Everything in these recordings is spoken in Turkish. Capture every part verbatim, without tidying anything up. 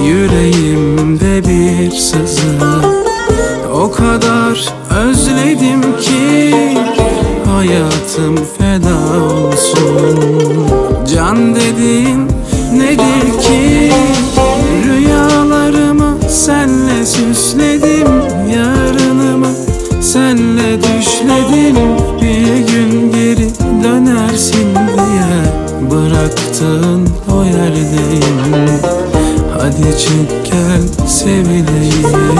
Yüreğimde bir sızı, o kadar özledim ki hayatım feda olsun. Can dediğin nedir ki? Rüyalarımı senle süsledim, yarınımı senle düşledim. Bir gün geri dönersin diye bıraktığın o yerdeyim. Hadi çık gel sevileyim.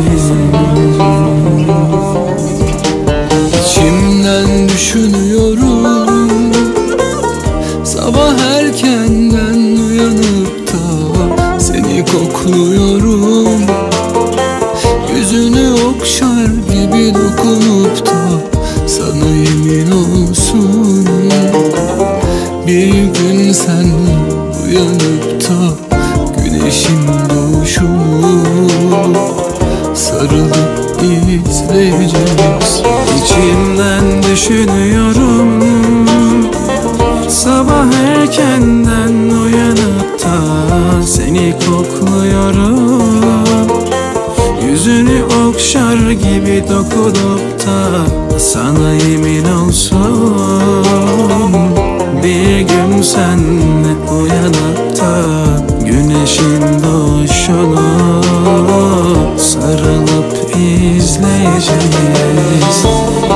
İçimden düşünüyorum, sabah erkenden uyanıp da seni kokluyorum. Yüzünü okşar gibi dokunup da sana yemin olsun. Bir gün sen uyanıp da güneşin doğuşunu sarılıp izleyeceğiz. İçimden düşünüyorum, sabah erkenden uyanıp da seni kokluyorum. Yüzünü okşar gibi dokunup da sana yemin olsun. Bir gün senle uyanıp da güneşin doğuşunu sarılıp izleyeceğiz.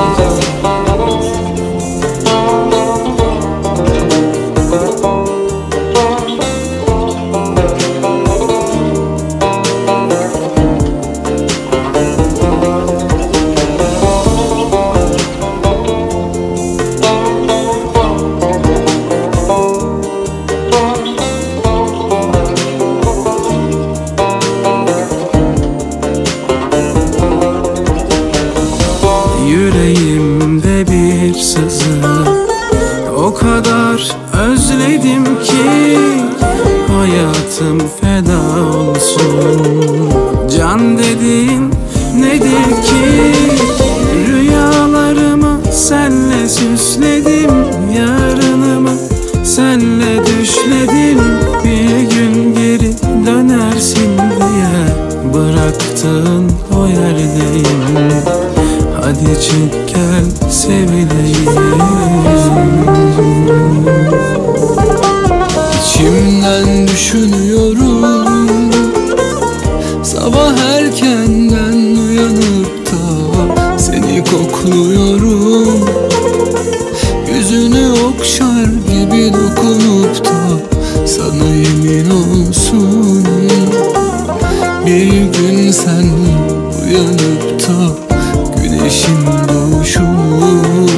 Yüreğimde bir sızı, o kadar özledim ki hayatım feda olsun. Can dediğin nedir ki? Rüyalarımı senle süsledim, yarınımı senle düşledim. Bir gün geri dönersin diye bıraktığın o yerdeyim. Hadi çık gel sevileyim. İçimden düşünüyorum, sabah erkenden uyanıp da seni kokluyorum. Yüzünü okşar gibi dokunup da sana yemin olsun. Bir gün sen uyanıp da güneşin doğuşunu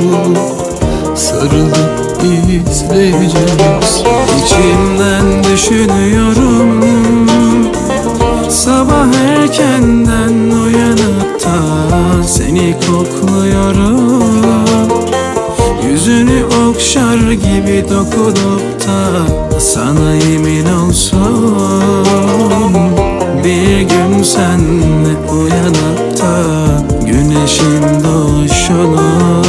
sarılıp izleyeceğiz. İçimden düşünüyorum, sabah erkenden uyanıp da seni kokluyorum. Yüzünü okşar gibi dokunup da sana yemin olsun. Bir gün senle uyanıp da güneşin doğuşunu